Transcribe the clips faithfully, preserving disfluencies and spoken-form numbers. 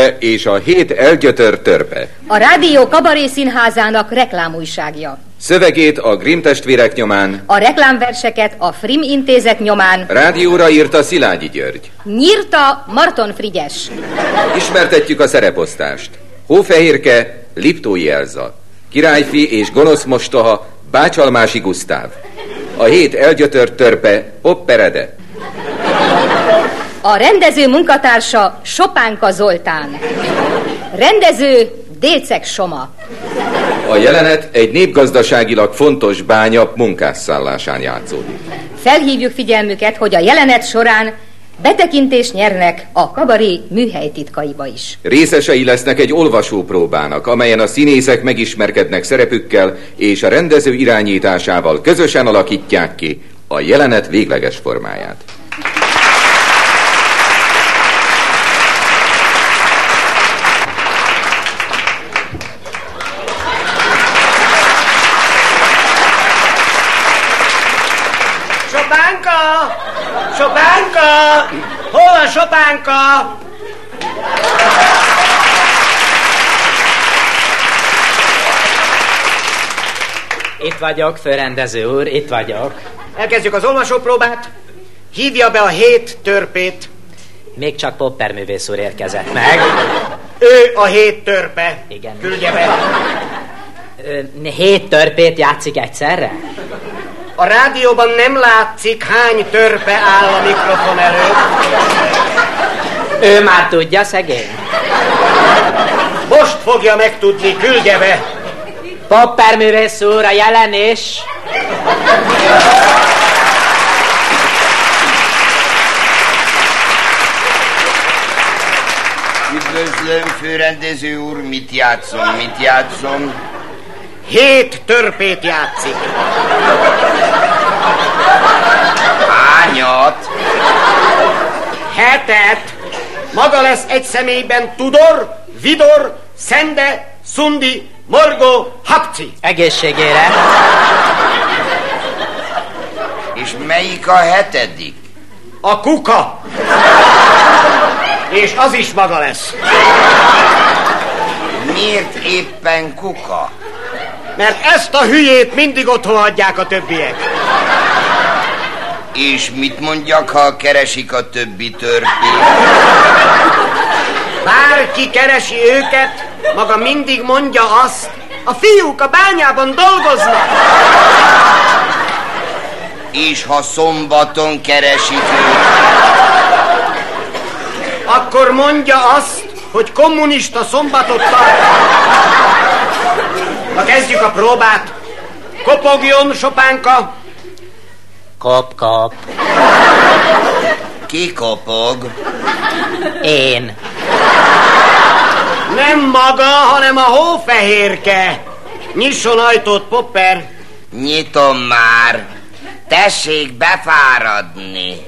törpe és a hét elgyötört törpe. A Rádió Kabaré Színházának reklámújságja. Szövegét a Grimm testvérek nyomán, a reklámverseket a Frimm Intézet nyomán, rádióra írta Szilágyi György, nyírta Marton Frigyes. Ismertetjük a szereposztást. Hófehérke, Liptói Elza, Királyfi és gonosz mostoha, Bácsalmási Gusztáv. A hét elgyötört törpe, Popper Ede. A rendező munkatársa Sopánka Zoltán. Rendező Décek Soma. A jelenet egy népgazdaságilag fontos bánya munkásszállásán játszódik. Felhívjuk figyelmüket, hogy a jelenet során betekintést nyernek a kabaré műhelytitkaiba is. Részesei lesznek egy olvasópróbának, amelyen a színészek megismerkednek szerepükkel, és a rendező irányításával közösen alakítják ki a jelenet végleges formáját. Sopánka! Sopánka! Hol a Sopánka? Itt vagyok, főrendező úr, itt vagyok. Elkezdjük az olvasópróbát. Hívja be a hét törpét. Még csak Popper művész úr érkezett meg. Ő a hét törpe. Igen. Küldje be. Ö, hét törpét játszik egyszerre? A rádióban nem látszik, hány törpe áll a mikrofon előtt. Ő már tudja, szegény. Most fogja megtudni, küldje be. Popper művész úr, a jelenés. Üdvözlöm, főrendező úr, mit játszom, mit játszom? Hét törpét játszik. Hányat? Hetet. Maga lesz egy személyben Tudor, Vidor, Szende, Szundi, Morgó, Hapci. Egészségére. És melyik a hetedik? A kuka. És az is maga lesz. Miért éppen kuka? Mert ezt a hülyét mindig otthon hagyják a többiek. És mit mondjak, ha keresik a többi törpét? Bárki keresi őket, maga mindig mondja azt, a fiúk a bányában dolgoznak. És ha szombaton keresik őket? Akkor mondja azt, hogy kommunista szombatot tart. Na kezdjük a próbát. Kopogjon, Sopánka. Kop, kop. Ki kopog? Én. Nem maga, hanem a hófehérke. Nyisson ajtót, Popper. Nyitom már. Tessék befáradni.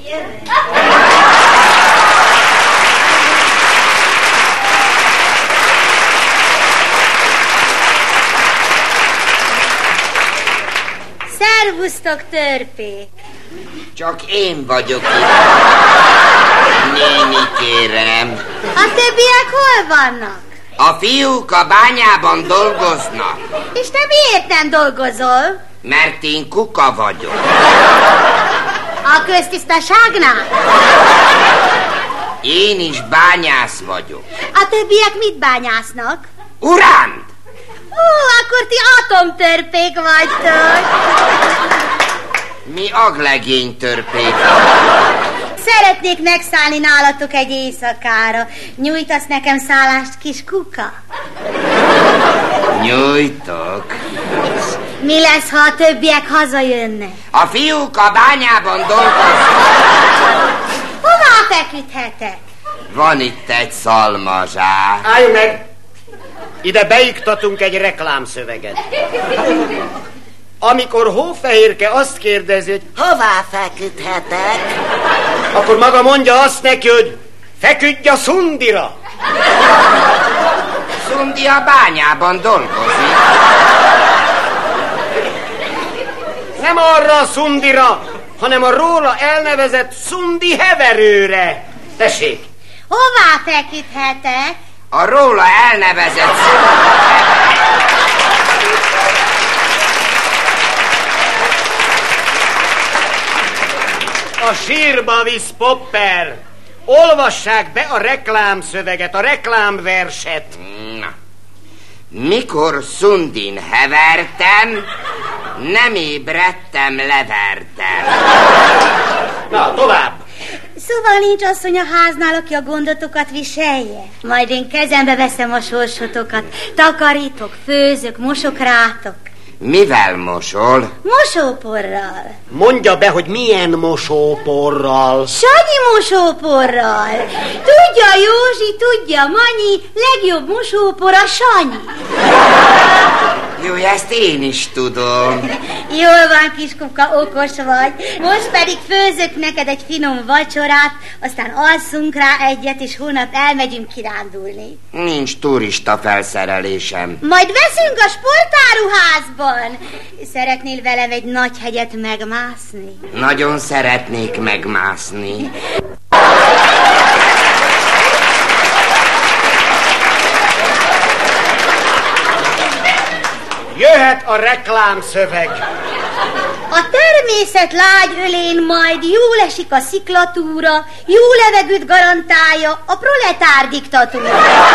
Szervusztok, törpék! Csak én vagyok itt. Néni, kérem. A többiek hol vannak? A fiúk a bányában dolgoznak. És te miért nem dolgozol? Mert én kuka vagyok. A köztisztaságnál? Én is bányász vagyok. A többiek mit bányásznak? Uránt! Ó, akkor ti atomtörpék vagytok. Mi aglegény törpék. Szeretnék megszállni nálatok egy éjszakára. Nyújtasz nekem szállást, kis kuka? Nyújtok. Mi lesz, ha a többiek hazajönnek? A fiúk a bányában dolgoznak. Hová feküdhetek? Van itt egy szalmazsák. Állj meg! Ide beiktatunk egy reklámszöveget. Amikor Hófehérke azt kérdezi, hogy hová feküdhetek, akkor maga mondja azt neki, hogy feküdj a Szundira. Szundi a bányában dolgozik. Nem arra a Szundira, hanem a róla elnevezett Szundi heverőre. Tessék! Hová feküdhetek? A róla elnevezett A sírba visz, Popper! Olvassák be a reklámszöveget, a reklámverset. Na. Mikor szundin hevertem, nem ébredtem, levertem. Na, tovább! Szóval nincs asszony a háznál, aki a gondotokat viselje. Majd én kezembe veszem a sorsotokat. Takarítok, főzök, mosok rátok. Mivel mosol? Mosóporral. Mondja be, hogy milyen mosóporral. Sanyi mosóporral. Tudja Józsi, tudja Manyi, legjobb mosópor a Sanyi. Jó, ezt én is tudom. Jól van, kiskuka, okos vagy. Most pedig főzök neked egy finom vacsorát, aztán alszunk rá egyet, és holnap elmegyünk kirándulni. Nincs turista felszerelésem. Majd veszünk a sportáruházban. Szeretnél velem egy nagy hegyet megmászni? Nagyon szeretnék megmászni. Jöhet a reklámszöveg. A természet lágy ölén majd jól esik a sziklatúra, jó levegőt garantálja a proletár diktatúra.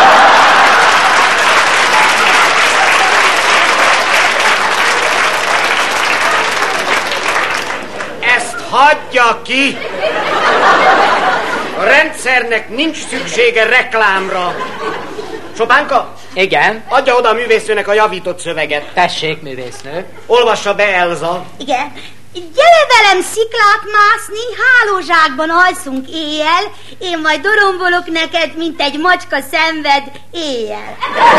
Ezt hagyja ki! A rendszernek nincs szüksége reklámra. Sopánka? Igen? Adja oda a művésznőnek a javított szöveget. Tessék, művésznő. Olvassa be, Elza. Igen. Gyere velem sziklát mászni, hálózsákban alszunk éjjel, én majd dorombolok neked, mint egy macska szenved éjjel.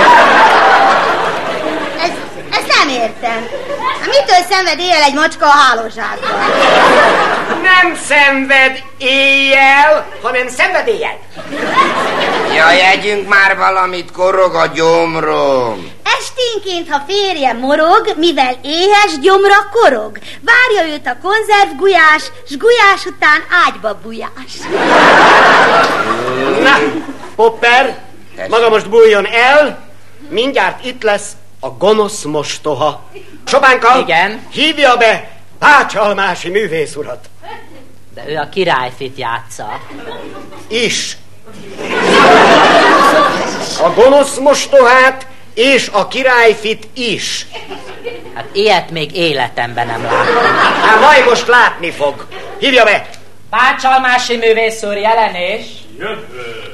Ez, ezt nem értem. Mitől szenved éjjel egy macska a hálózsákban? Nem szenved éjjel, hanem szenved éjjel. Jaj, együnk már valamit, korog a gyomrom. Esténként, ha férjem morog, mivel éhes gyomra korog, várja őt a konzerv gulyás, s gulyás után ágyba bujás. Na, Popper, maga most bújjon el, mindjárt itt lesz a gonosz mostoha. Sopánka, igen? Hívja be Bácsalmási művész urat. De ő a királyfit játsza. Is. A gonosz mostohát és a királyfit is. Hát ilyet még életemben nem láttam. Hát majd most látni fog. Hívja be! Bácsalmási művész úr, jelenés. Jövő.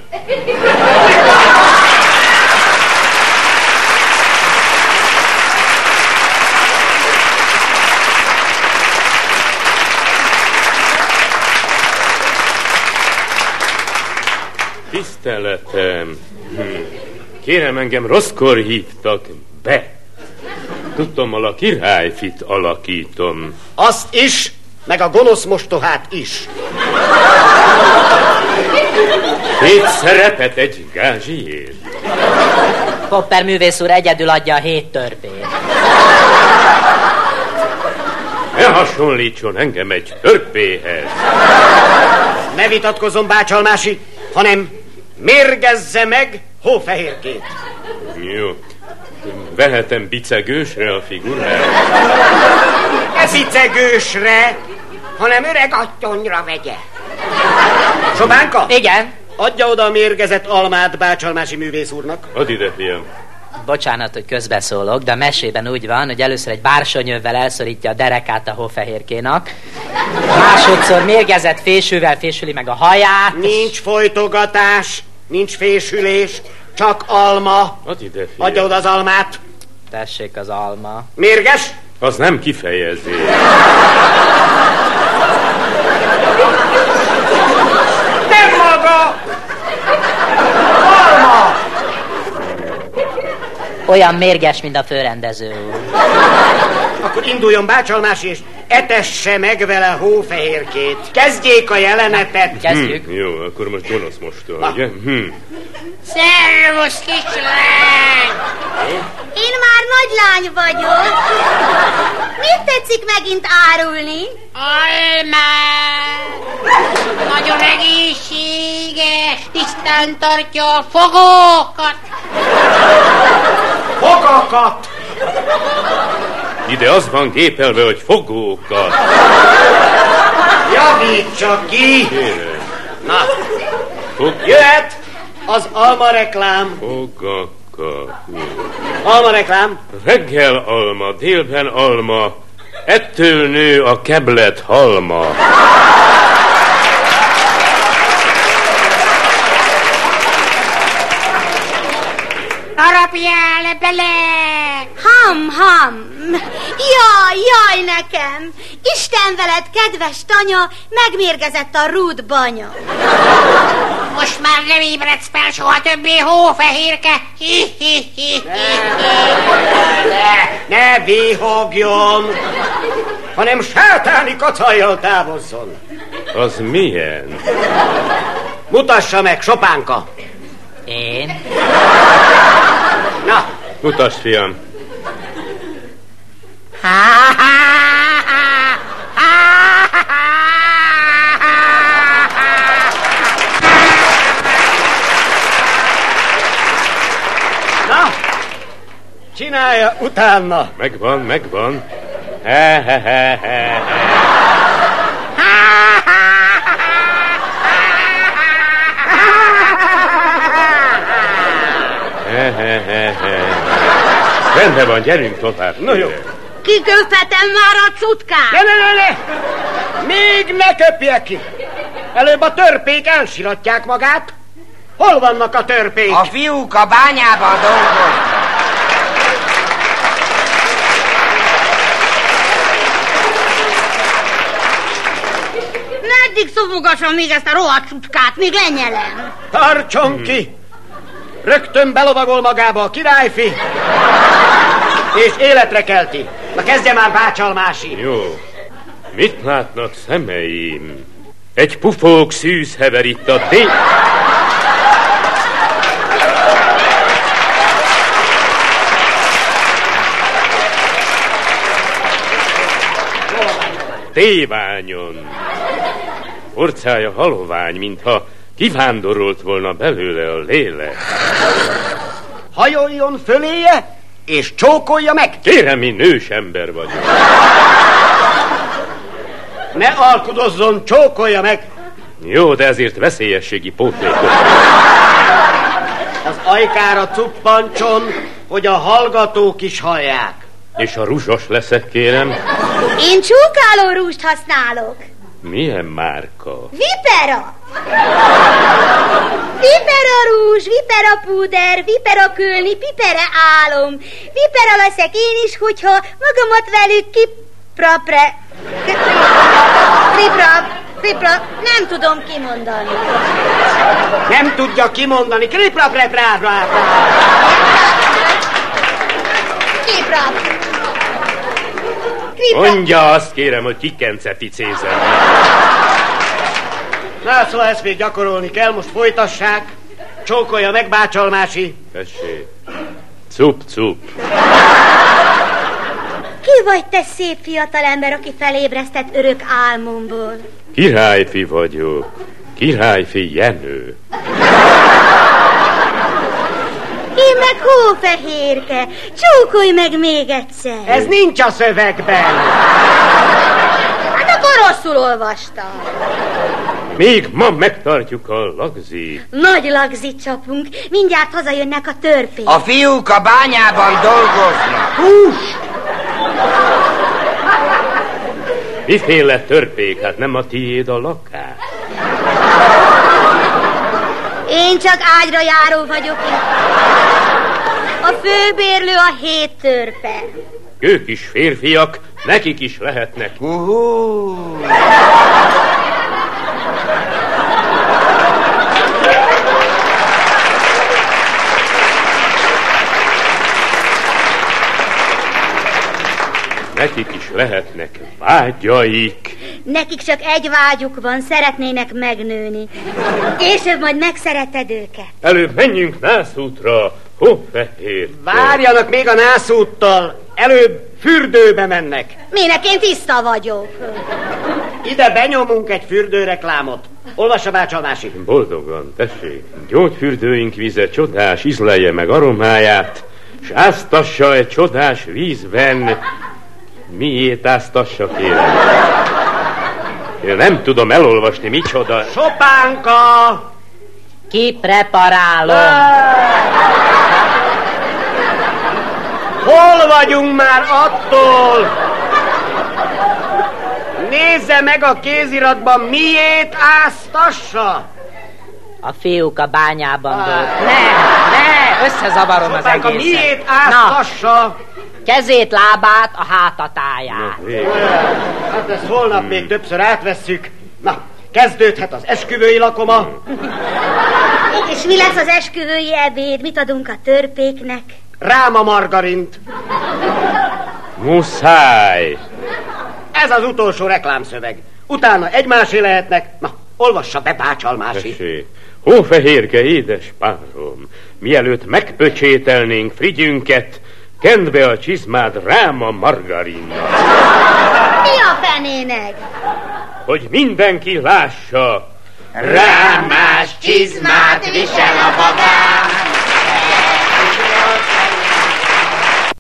Tiszteletem. Kérem, engem rosszkor hívtak be. Tudtommal a királyfit alakítom. Azt is, meg a gonosz mostohát is. Hét szerepet egy gázsiért. Popper művész úr egyedül adja a hét törpét. Ne hasonlítson engem egy törpéhez. Ne vitatkozzon, Bácsalmási, hanem mérgezze meg Hófehérkét. Jó. Vehetem bicegősre a figurát? Ne bicegősre, hanem öreg attyonyra vegye. Sopánka? Igen? Adja oda a mérgezett almát Bácsalmási művész úrnak. Add ide, fiam. Bocsánat, hogy közbeszólok, de a mesében úgy van, hogy először egy bársonyövvel elszorítja a derekát a Hófehérkénak, másodszor mérgezett fésűvel fésüli meg a haját. Nincs folytogatás, nincs fésülés, csak alma. Add ide, fiam. Adja oda az almát. Tessék az alma. Mérges? Az nem kifejezés. Nem maga! Alma! Olyan mérges, mint a főrendező úr. Akkor induljon Bácsalmási, és etesse meg vele Hófehérkét. Kezdjék a jelenetet. Kezdjük. Hm, jó, akkor most gonosz mostoha, ugye? Hm. Szervusz, kislány! Én már nagylány vagyok. Mit tetszik megint árulni? Almát! Nagyon egészséges, tisztán tartja a fogókat. Fogakat! Ide az van gépelve, hogy fogókat. Javítsa ki! Kérem. Na, Fog... jöhet az alma reklám. Fogakat. Alma reklám. Reggel alma, délben alma, ettől nő a keblet halma. Harapjál bele! Ham, ham! Jaj, jaj nekem! Isten veled, kedves tanya, megmérgezett a rút banya. Most már nem ébredsz fel soha többé, hófehérke! Hi, hi, hi, Ne, ne vihogjon, hanem sátáni kacajjal távozzon. Az milyen? Mutassa meg, Sopánka. Én? Na, Mutasd, fiam. na, csinálja utána. Megvan, megvan. He, he, he, he, he. He, he, he, he. Rendben van, gyerünk tovább. Na jó. Kiköphetem már a cutkát. Ne, ne, ne, ne! Még ne köpje ki! Előbb a törpék elsiratják magát. Hol vannak a törpék? A fiúk a bányában dolgoznak. Meddig szofogassam még ezt a rohadt cutkát, még lenyelem. Tartson ki! Rögtön belovagol magába a királyfi, és életre kelti. Na kezdje már, bácsalmási! Jó. Mit látnak szemeim? Egy pufók szűz hever itt a dél... Téványon. Orcája halovány, mintha kivándorolt volna belőle a lélek. Hajoljon föléje, és csókolja meg! Kérem, én nős ember vagyok. Ne alkudozzon, csókolja meg! Jó, de ezért veszélyességi pótlékot. Az ajkára cuppancson, hogy a hallgatók is hallják. És a ruzsos leszek, kérem. Én csókáló rúst használok. Milyen márka? Vipera. Vipera rúzs, vipera púder, vipera kölni, pipere álom. Vipera leszek én is, hogyha magamat velük kiprapre... Kripra, kripra, nem tudom kimondani. Nem tudja kimondani. Kripra, prepra, Kripra. Mondja azt, kérem, hogy kikencepicézem. Na, szóval ezt még gyakorolni kell, most folytassák. Csókolja meg, bácsalmási. Tessék. Cup, cup. Ki vagy te szép fiatalember, aki felébresztett örök álmomból? Királyfi vagyok. Királyfi Jenő. Én meg hófehérke. Csókolj meg még egyszer. Ez nincs a szövegben. Hát akkor rosszul olvastam. Még ma megtartjuk a lagzit. Nagy lagzit csapunk. Mindjárt hazajönnek a törpék. A fiúk a bányában dolgoznak. Hús! Miféle törpék? Hát nem a tiéd a lakás? Én csak ágyra járó vagyok. A főbérlő a hét törpe. Ők is férfiak, nekik is lehetnek. Uh-huh. Nekik is lehetnek vágyaik. Nekik csak egy vágyuk van, szeretnének megnőni. Később majd megszereted őket. Előbb menjünk nászútra, hófehér. Várjanak még a nászúttal. Előbb fürdőbe mennek. Minek én tiszta vagyok. Ide benyomunk egy fürdőreklámot. Olvassa, bácsalmási. Boldogan, tessék. Gyógyfürdőink vize csodás ízleje meg aromáját, s áztassa egy csodás vízben. Miért áztassa, kérem? Én nem tudom elolvasni, micsoda. Sopánka! Kipreparálom. Hol vagyunk már attól? Nézze meg a kéziratban, miért áztassa? A fiúk a bányában volt. Ne, ne, összezavarom az egészet. Miért áztassa? Na, kezét, lábát, a hátatáját. Hát ezt holnap még többször átvesszük. Na, kezdődhet az esküvői lakoma. És mi lesz az esküvői ebéd? Mit adunk a törpéknek? Ráma margarint. Muszáj. Ez az utolsó reklámszöveg. Utána egymásé lehetnek. Na, olvassa be, bácsalmási. Tessék. Hófehérke, édes párom, mielőtt megpöcsételnénk frigyünket, kend be a csizmád rám a margarinnal. Mi a fenének? Hogy mindenki lássa. Rámás csizmát visel a babám.